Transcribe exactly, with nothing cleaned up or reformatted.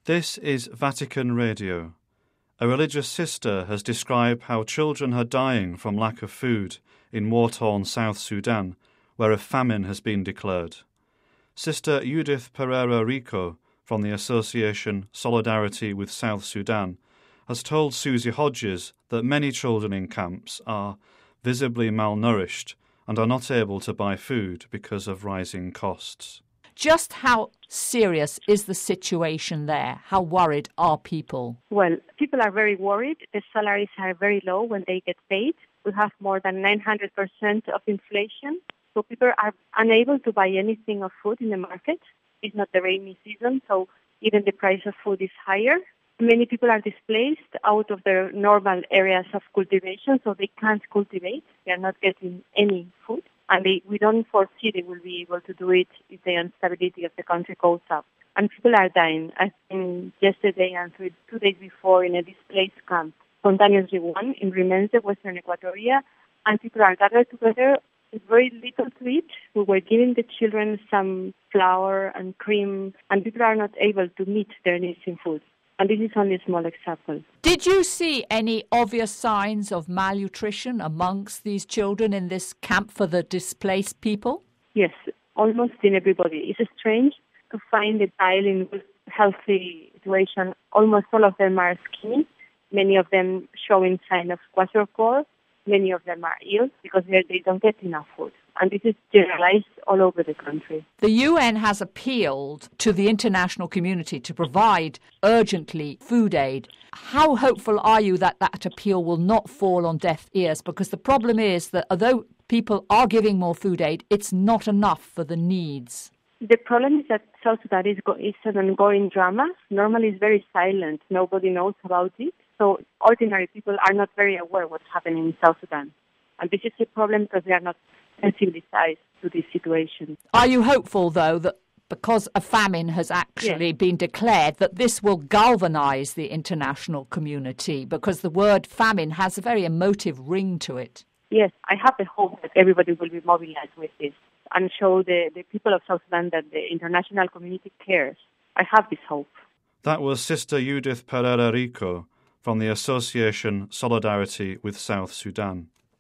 This is Vatican Radio. A religious sister has described how children are dying from lack of food in war-torn South Sudan, where a famine has been declared. Sister Judith Pereira Rico from the association Solidarity with South Sudan has told Susie Hodges that many children in camps are visibly malnourished and are not able to buy food because of rising costs. Just how serious is the situation there? How worried are people? Well, people are very worried. The salaries are very low when they get paid. We have more than nine hundred percent of inflation. So people are unable to buy anything of food in the market. It's not the rainy season, so even the price of food is higher. Many people are displaced out of their normal areas of cultivation, so they can't cultivate. They are not getting any food. And they, we don't foresee they will be able to do it if the instability of the country goes up. And people are dying. I've been yesterday and two days before in a displaced camp, Montañas One in Rimense, Western Equatoria, and people are gathered together with very little to eat. We were giving the children some flour and cream, and people are not able to meet their needs in food. And this is only a small example. Did you see any obvious signs of malnutrition amongst these children in this camp for the displaced people? Yes, almost in everybody. It's strange to find a child in a healthy situation. Almost all of them are skinny, many of them showing signs of kwashiorkor. Many of them are ill because they don't get enough food. And this is generalized all over the country. The U N has appealed to the international community to provide urgently food aid. How hopeful are you that that appeal will not fall on deaf ears? Because the problem is that although people are giving more food aid, it's not enough for the needs. The problem is that South Sudan is, go- is an ongoing drama. Normally it's very silent. Nobody knows about it. So ordinary people are not very aware of what's happening in South Sudan. And this is a problem because they are not sensibilized to this situation. Are you hopeful, though, that because a famine has actually yes. been declared, that this will galvanize the international community? Because the word famine has a very emotive ring to it. Yes, I have the hope that everybody will be mobilized with this and show the, the people of South Sudan that the international community cares. I have this hope. That was Sister Judith Pereira Rico from the association Solidarity with South Sudan.